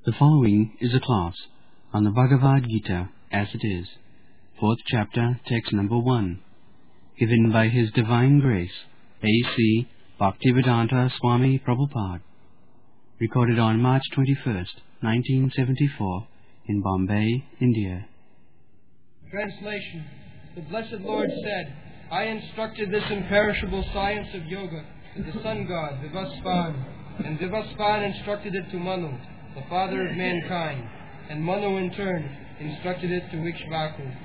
The following is a class on the Bhagavad Gita as it is, 4th chapter, text number 1, given by His Divine Grace, A.C. Bhaktivedanta Swami Prabhupada, recorded on March 21st, 1974, in Bombay, India. Translation. The Blessed Lord said, I instructed this imperishable science of yoga to the sun god Vivasvan, and Vivasvan instructed it to Manu, the father of mankind, and Manu in turn instructed it to Ikshvaku.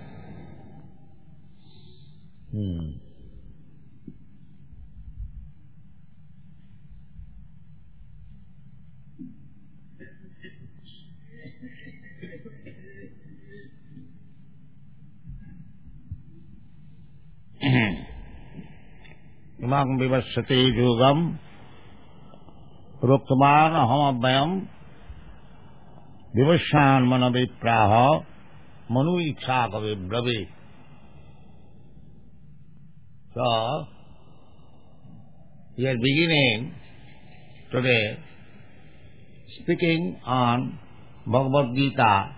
Imam vivasate yogam ruktaman ahamabhyam vivashan manavipraha manu ikshakave brave. So, we are beginning today speaking on Bhagavad Gita,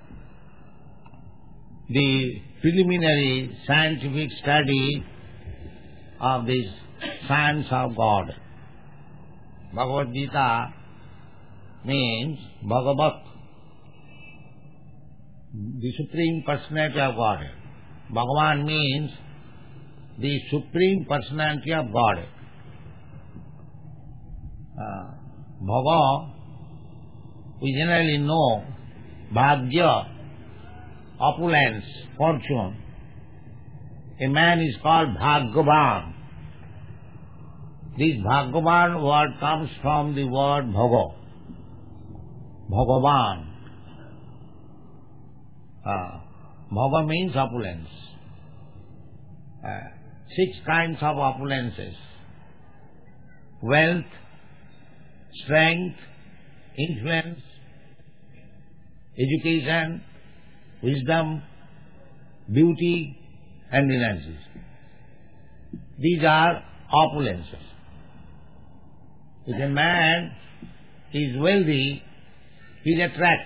the preliminary scientific study of this science of God. Bhagavad Gita means Bhagavat, the Supreme Personality of God. Bhagavan means the Supreme Personality of God. Bhava, we generally know Bhagya, opulence, fortune. A man is called Bhagavan. This Bhagavan word comes from the word Bhava. Bhagavan. Bhava means opulence. 6 kinds of opulences: wealth, strength, influence, education, wisdom, beauty, and energy. These are opulences. If a man is wealthy, he attracts.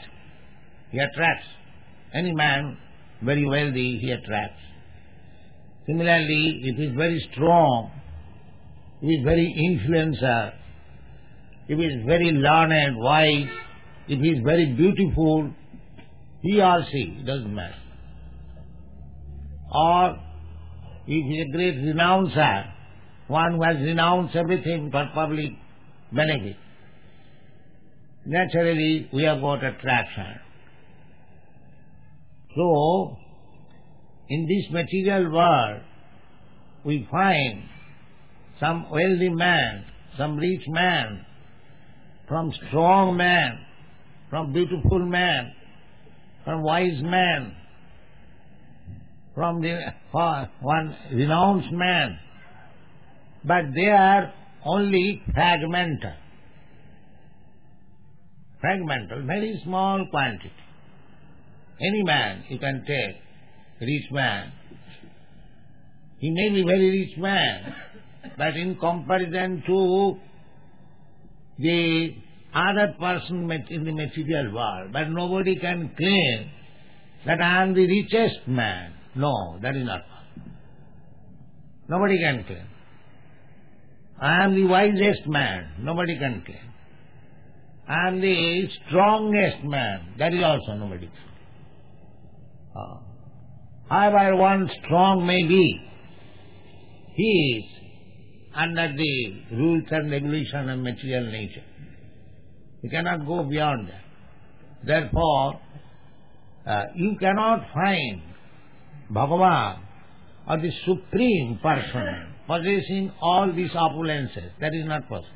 Any man very wealthy, he attracts. Similarly, if he is very strong, if he is very influencer, if he is very learned, wise, if he is very beautiful, he or she, it doesn't matter. Or if he is a great renouncer, one who has renounced everything for public benefit, naturally we have got attraction. So, in this material world, we find some wealthy man, some rich man, from strong man, from beautiful man, from wise man, from the one renounced man, but they are only fragmental, very small quantity. Any man you can take, rich man, he may be very rich man, but in comparison to the other person in the material world, but nobody can claim that I am the richest man. No, that is not possible. Nobody can claim. I am the wisest man. Nobody can claim. I am the strongest man. That is also nobody can claim. However one strong may be, he is under the rules and regulation of material nature. You cannot go beyond that. Therefore, you cannot find Bhagavan or the Supreme Person possessing all these opulences. That is not possible.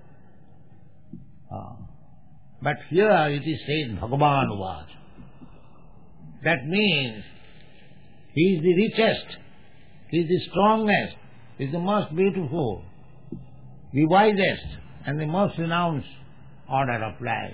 But here it is said Bhagavan was. That means he is the richest, he is the strongest, he is the most beautiful, the wisest, and the most renounced order of life.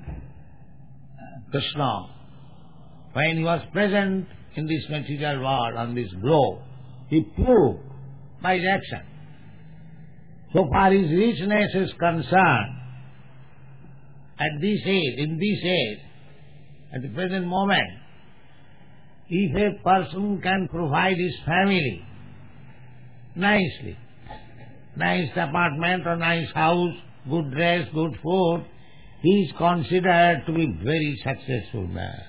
Krishna, when he was present in this material world, on this globe, he proved by his action. So far his richness is concerned, at this age, in this age, at the present moment, if a person can provide his family nicely, nice apartment or nice house, good dress, good food, he is considered to be very successful man.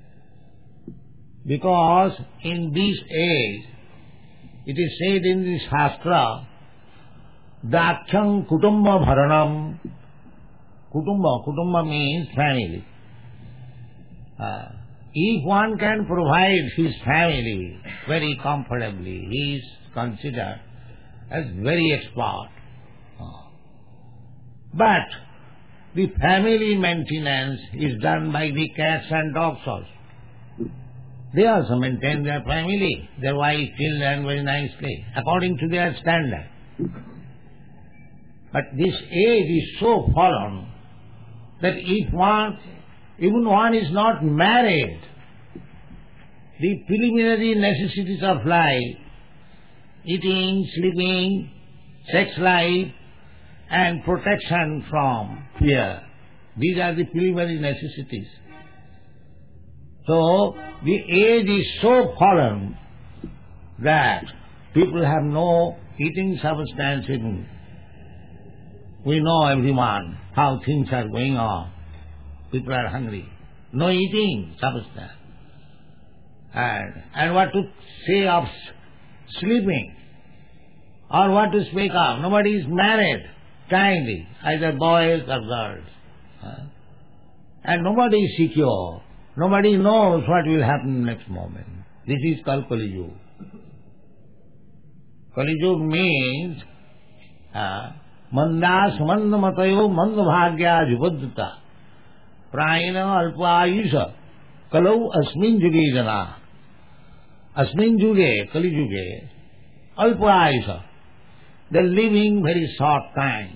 Because in this age, it is said in the Shastra, Dakhyam Kutumba Bharanam. Kutumba means family. If one can provide his family very comfortably, he is considered as very expert. But the family maintenance is done by the cats and dogs also. They also maintain their family, their wife, children very nicely, according to their standard. But this age is so fallen that if even one is not married, the preliminary necessities of life, eating, sleeping, sex life, and protection from fear, these are the preliminary necessities. So, the age is so fallen that people have no eating substance in. We know everyone how things are going on. People are hungry. No eating substance. And what to say of sleeping? Or what to speak of? Nobody is married kindly, either boys or girls. And nobody is secure. Nobody knows what will happen next moment. This is called Kali Yuga. Kali Yuga means Mandas Manda Matayo Manda Bhagya Jubadduta Prayana Alpayusha Kalau Asmin Juge Jana Asmin Juge, Kali Yuge Alpayusha. They are living very short time.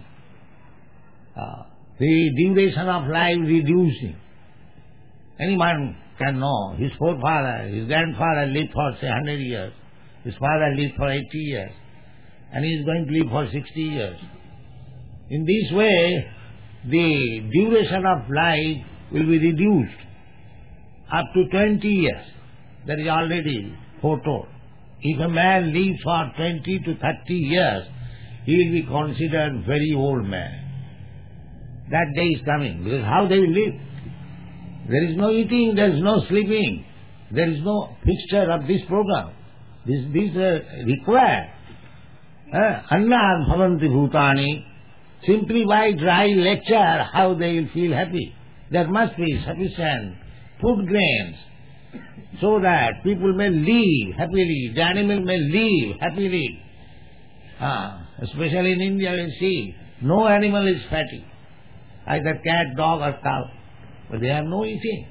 The duration of life reducing. Anyone can know. His forefather, his grandfather lived for say 100 years. His father lived for 80 years. And he is going to live for 60 years. In this way, the duration of life will be reduced up to 20 years. That is already foretold. If a man lives for 20 to 30 years, he will be considered very old man. That day is coming, because how they will live? There is no eating, there is no sleeping, there is no fixture of this program. These are required. Annad bhavanti bhutani. Simply by dry lecture, how they will feel happy. There must be sufficient food grains so that people may live happily, the animal may live happily. Especially in India, we see no animal is fatty, either cat, dog or cow, but they have no eating.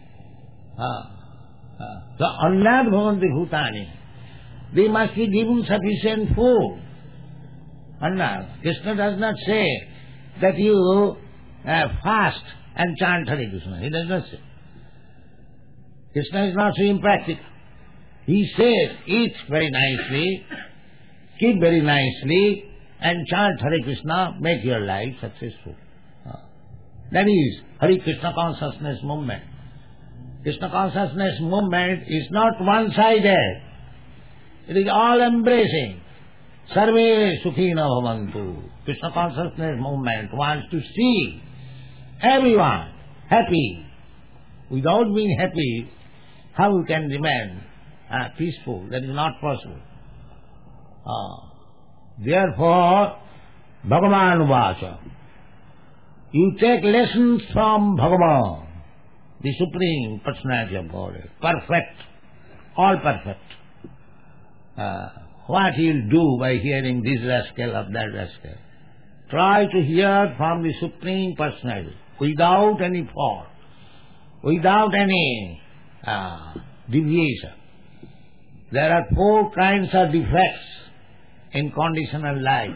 So annad bhavanti bhutani. They must be given sufficient food. Annad. Krishna does not say that you fast and chant Hare Krishna. He does not say. Krishna is not so impractical. He says, eat very nicely, keep very nicely, and chant Hare Krishna, make your life successful. That is Hare Krishna consciousness movement. Krishna consciousness movement is not one-sided. It is all-embracing. Sarve sukhina bhavantu. Krishna consciousness movement wants to see everyone happy. Without being happy, how we can remain peaceful? That is not possible. Therefore, Bhagavan Vacha. You take lessons from Bhagavan, the Supreme Personality of Godhead. Perfect. All perfect. What he will do by hearing this rascal of that rascal. Try to hear from the Supreme Personality without any fault, without any deviation. There are 4 kinds of defects in conditional life.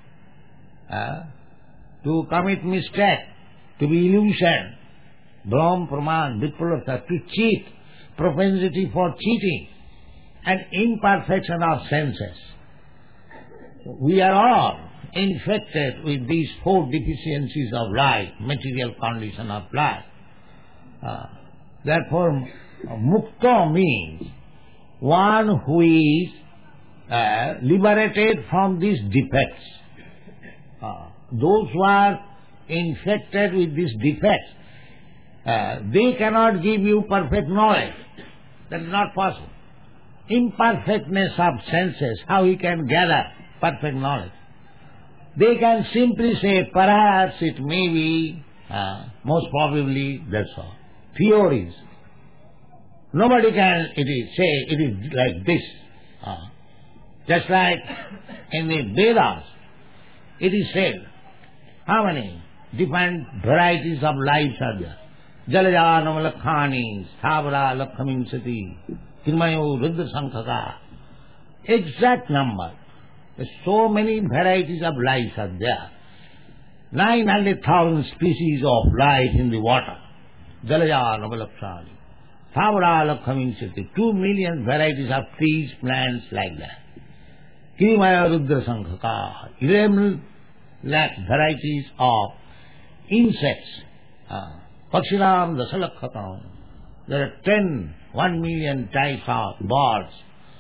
To commit mistake, to be illusion, Brahm, Praman, Vipralabdha, to cheat, propensity for cheating, and imperfection of senses. We are all infected with these four deficiencies of life, material condition of life. Therefore, mukta means one who is liberated from these defects. Those who are infected with these defects, they cannot give you perfect knowledge. That is not possible. Imperfectness of senses, how he can gather perfect knowledge? They can simply say, perhaps it may be, most probably, that's all. Theories. Nobody can say it is like this. Just like in the Vedas, it is said, how many different varieties of lives are there? Jalajanam lakhani, Sthavara lakkhaminsati, Kirmayo Rudra Sankhaka. Exact number. So many varieties of lives are there. 900,000 species of life in the water. Jalajanam lakhani, Sthavara lakkhaminsati. 2 million varieties of trees, plants like that. Kirmaya Rudra Sankhaka, 11 lakh varieties of insects. Pakshiram Dasalakhatam. There are 1 million types of birds.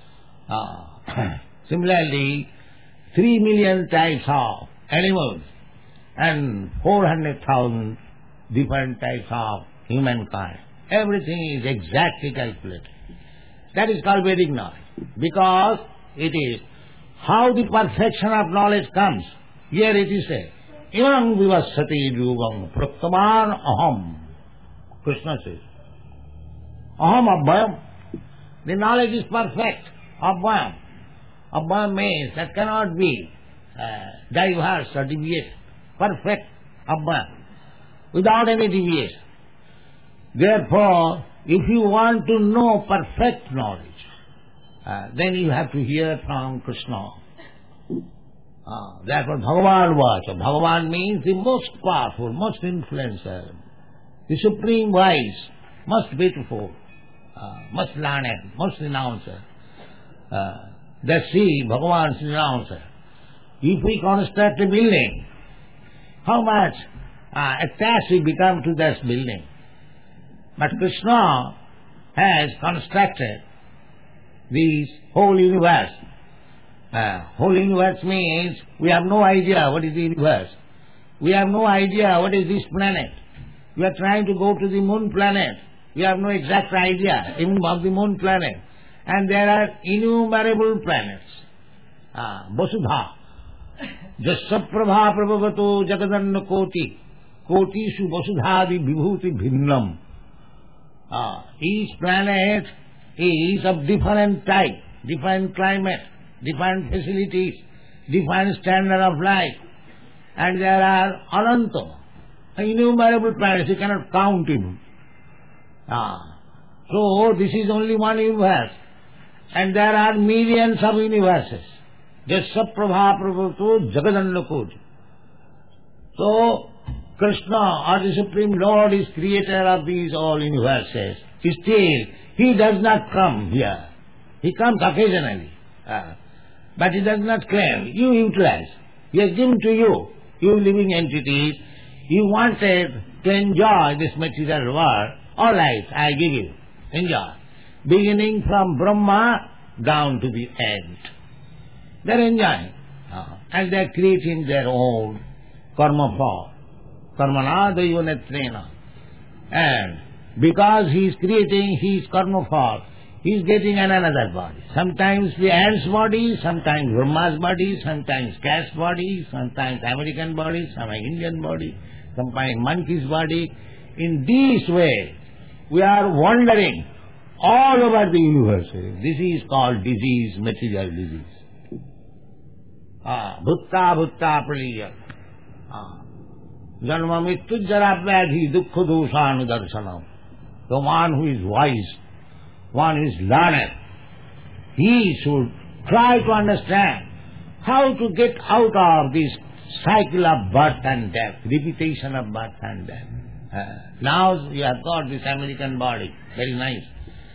Similarly, 3 million types of animals and 400,000 different types of humankind. Everything is exactly calculated. That is called Vedic knowledge, because it is how the perfection of knowledge comes. Here it is said, Imam vivasati yugam praktaman aham. Krishna says, aham abhayam. The knowledge is perfect. Abhayam. Abhayam means that cannot be diverse or deviation. Perfect. Abhayam. Without any deviation. Therefore, if you want to know perfect knowledge, then you have to hear from Krishna. Therefore, Bhagavan Vacha. Bhagavan means the most powerful, most influencer, the supreme wise, most beautiful, most learned, most renouncer. That's he, Bhagavan's renouncer. If we construct a building, how much attached we become to that building. But Krishna has constructed this whole universe. Whole universe means we have no idea what is the universe. We have no idea what is this planet. We are trying to go to the moon planet. We have no exact idea even of the moon planet. And there are innumerable planets. Vasudha. Jasaprabha prabhavato jagadanna koti. Kotishu vasudhadi vibhuti bhinnam. Each planet is of different type, different climate, different facilities, different standard of life. And there are ananta, innumerable planets, you cannot count even. So this is only one universe. And there are millions of universes. Jasaprabha prabhavato jagadanna koti. So Krishna, or the Supreme Lord, is creator of these all universes. Still, he does not come here. He comes occasionally. But he does not claim. You utilize. He has given to you, you living entities. You wanted to enjoy this material world. All right, I give you. Enjoy. Beginning from Brahma down to the end. They're enjoying. And they're creating their own karma form. Karmana dayonetrena. And because he is creating his karma form, he is getting another body. Sometimes the ant's body, sometimes Brahma's body, sometimes cat's body, sometimes American body, sometimes Indian body, sometimes monkey's body. In this way, we are wandering all over the universe. This is called disease, material disease. Bhutta bhutta praliya. Janma mittu jara vyadhi dukkha doshanudarshanam. The one who is wise, one who is learned, he should try to understand how to get out of this cycle of birth and death, repetition of birth and death. Now you have got this American body, very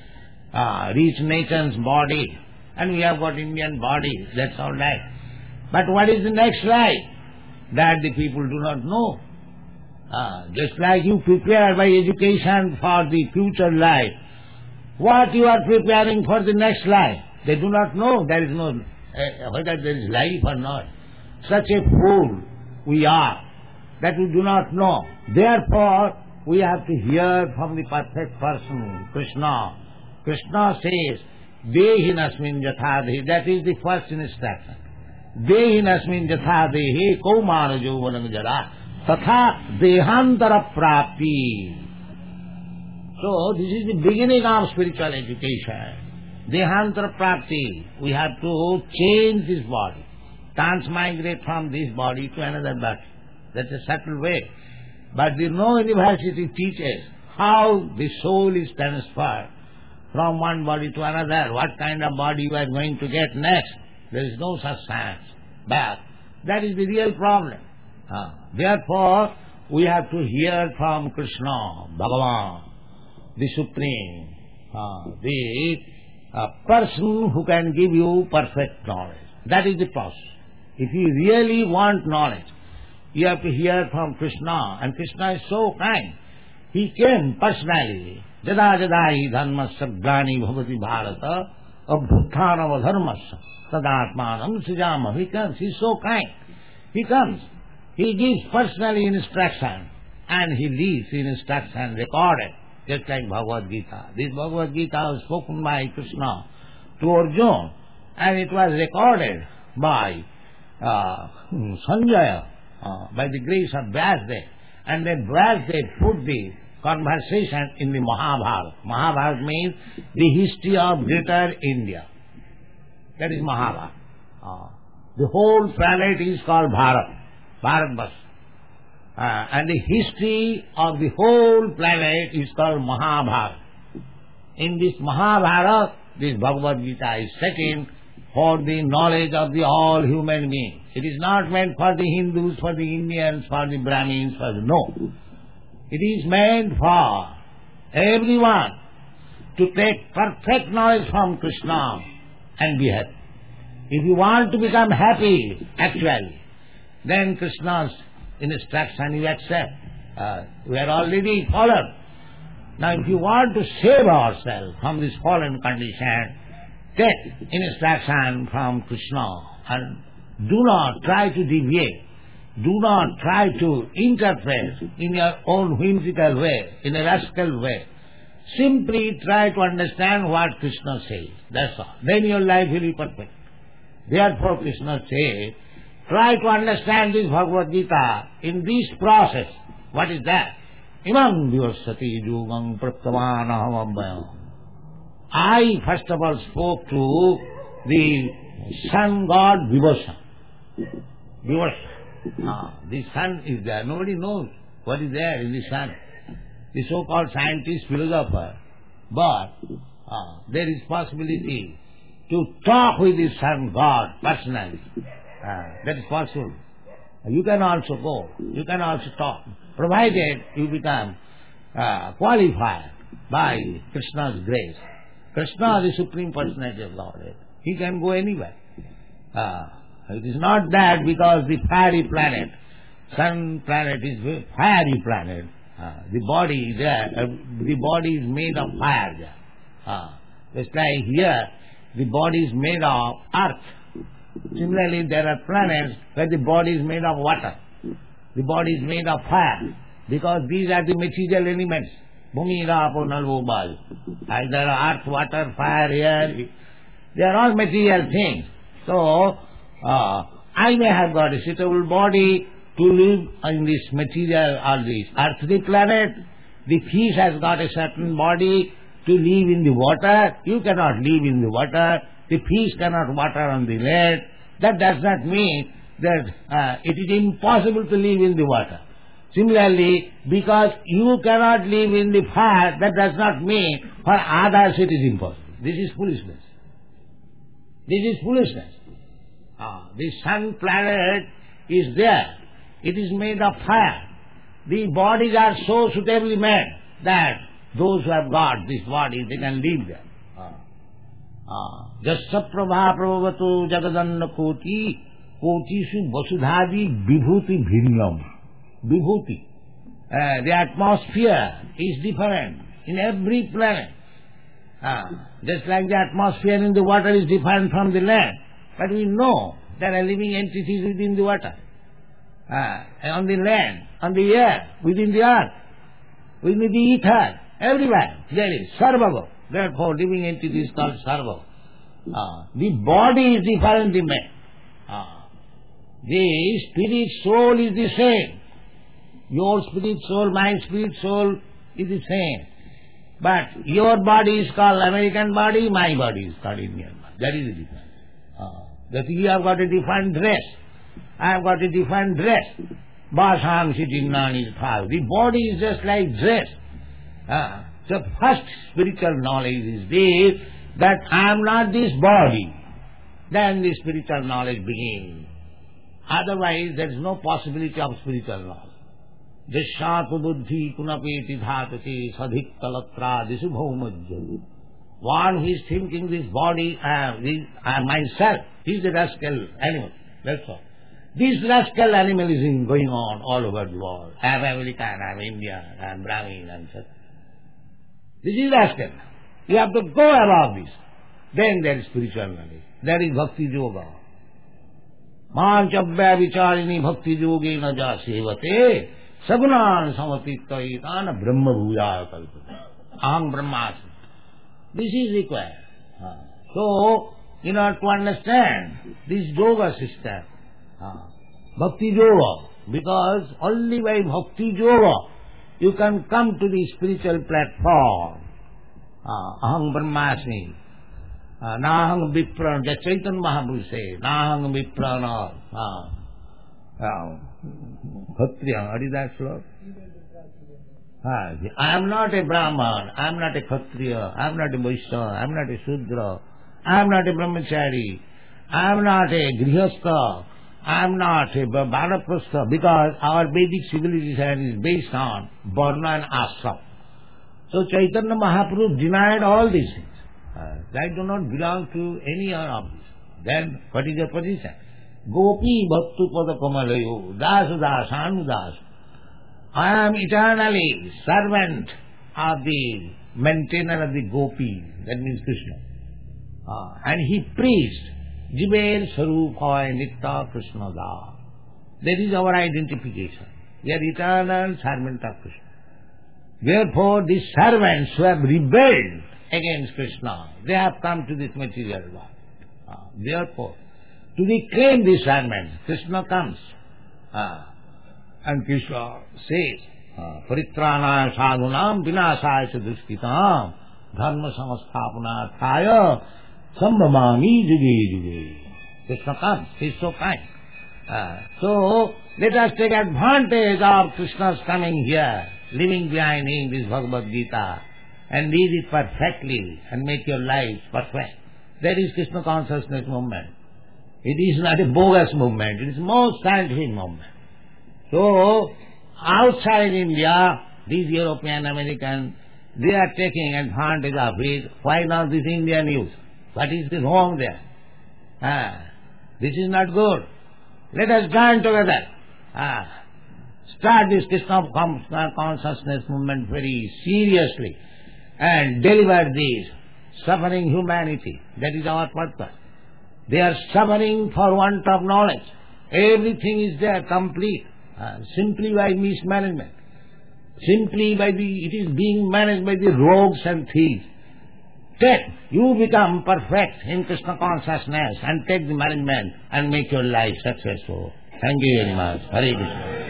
nice, rich nation's body, and we have got Indian body, that's all right. But what is the next life? That the people do not know. Just like you prepare by education for the future life, what you are preparing for the next life, they do not know. There is no whether there is life or not. Such a fool we are that we do not know. Therefore, we have to hear from the perfect person, Krishna. Krishna says, Dehinasmin yatha dehi. That is the first instruction. Dehinasmin yatha dehi kaumana jovanam jara tatha dehantara prapti. So, this is the beginning of spiritual education. Dehantara prapti. We have to change this body, transmigrate from this body to another body. That's a subtle way. But no university teaches how the soul is transferred from one body to another, what kind of body you are going to get next. There is no such science. But that is the real problem. Therefore, we have to hear from Krishna, Bhagavan, the Supreme, the person who can give you perfect knowledge. That is the process. If you really want knowledge, you have to hear from Krishna. And Krishna is so kind. He came personally. Jada jada hi dharmasya grani bhavati bharata abhuttanam adharmasya tadatmanam sujama. He comes. He is so kind. He comes. He gives personally instruction. And he leaves the instruction recorded. Just like Bhagavad Gita. This Bhagavad Gita was spoken by Krishna to Arjuna. And it was recorded by Sanjaya. By the grace of Vyasadeva. And then Vyasadeva put the conversation in the Mahabharata. Mahabharata means the history of greater India. That is Mahabharata. The whole planet is called Bharat. Bharatvarsha. And the history of the whole planet is called Mahabharata. In this Mahabharata, this Bhagavad Gita is set in for the knowledge of the all human beings. It is not meant for the Hindus, for the Indians, for the Brahmins, no. It is meant for everyone to take perfect knowledge from Krishna and be happy. If you want to become happy, actually, then Krishna's instruction you accept. We are already fallen. Now if you want to save ourselves from this fallen condition, take instruction from Krishna and do not try to deviate. Do not try to interpret in your own whimsical way, in a rascal way. Simply try to understand what Krishna says. That's all. Then your life will be perfect. Therefore Krishna says, try to understand this Bhagavad Gita in this process. What is that? Imam Vyosati Jugam Praptavanaham Abhayam. I first of all spoke to the sun god Vivasa. Vivasa. The sun is there. Nobody knows what is there in the sun. The so-called scientist, philosopher. But there is possibility to talk with the sun god personally. That is possible. You can also go. You can also talk. Provided you become qualified by Krishna's grace. Krishna, the Supreme Personality of Godhead, he can go anywhere. It is not that because the fiery planet, sun planet is a fiery planet. The body is there. The body is made of fire there. Just like here, the body is made of earth. Similarly, there are planets where the body is made of water. The body is made of fire. Because these are the material elements. Bhumi, Rapo, Nalvo, Bal. Either earth, water, fire, air. They are all material things. So, I may have got a suitable body to live in this material or this earthly planet. The fish has got a certain body to live in the water. You cannot live in the water. The fish cannot water on the land. That does not mean that it is impossible to live in the water. Similarly, because you cannot live in the fire, that does not mean for others it is impossible. This is foolishness. This is foolishness. The sun planet is there. It is made of fire. The bodies are so suitably made that those who have got this body, they can live there. Jasya prabha prabhavatu jagadanna koti Kotisu Vasudhadi Vibhuti Bhinnam. Vibhuti. The atmosphere is different in every planet. Just like the atmosphere in the water is different from the land. But we know there are living entities within the water. On the land, on the air, within the earth, within the ether, everywhere there is Sarvava. Therefore living entity is called Sarvava. The body is different in man. The spirit soul is the same. Your spirit soul, my spirit soul is the same. But your body is called American body, my body is called Indian body. That is the difference. That you have got a different dress. I have got a different dress. Basang sitting on his house. The body is just like dress. So first spiritual knowledge is this, that I am not this body. Then the spiritual knowledge begins. Otherwise there is no possibility of spiritual knowledge. Deshatu buddhi kunapeti dhatati sadhik talatra disubhaumajjali. One who is thinking this body, myself, he is a rascal animal. That's all. This rascal animal is going on all over the world. I am American, I am Indian, I am Brahmin, and such. This is rascal. You have to go above this. Then there is spiritual knowledge. That is bhakti yoga. Manchabhya vicharini bhakti yogi na ja sevate sagunan samatittayitana brahma bhujaya kalpata. Aham brahmasmi. This is required. So, in order to understand this yoga system, bhakti yoga, because only by bhakti yoga you can come to the spiritual platform. Aham brahmasmi. Nahang viprana, the Chaitanya Mahaprabhu says, Nahang viprana. Kshatriya, what is that sloka? I am not a Brahman, I am not a Kshatriya, I am not a Vaishya, I am not a Shudra, I am not a Brahmachari, I am not a Grihastha, I am not a Vanaprastha, because our Vedic civilization is based on Varna and Ashram. So Chaitanya Mahaprabhu denied all these things. That do not belong to any of this. Then what is your position? Gopi bhattu pada kamalayo dasu dasanu dasu. I am eternally servant of the maintainer of the gopis. That means Krishna. And he preached Jiver Sarupaya Nitta Krishna Da. That is our identification. We are eternal servant of Krishna. Therefore these servants who have rebelled against Krishna, they have come to this material world. Therefore, to reclaim these servants, Krishna comes. And Krishna says, Paritranaya sadhunam vinasaya dushkitam dharma samasthapanarthaya sambhamami juge juge. Krishna comes. He is so kind. So, let us take advantage of Krishna's coming here, leaving behind him this Bhagavad Gita, and read it perfectly and make your life perfect. That is Krishna consciousness movement. It is not a bogus movement, it is most scientific movement. So, outside India, these European, American, they are taking advantage of it. Why not this Indian youth? What is wrong there? This is not good. Let us join together. Start this Krishna consciousness movement very seriously and deliver this suffering humanity. That is our purpose. They are suffering for want of knowledge. Everything is there, complete, simply by mismanagement. Simply by it is being managed by the rogues and thieves. You become perfect in Krishna consciousness and take the management and make your life successful. Thank you very much. Hare Krishna.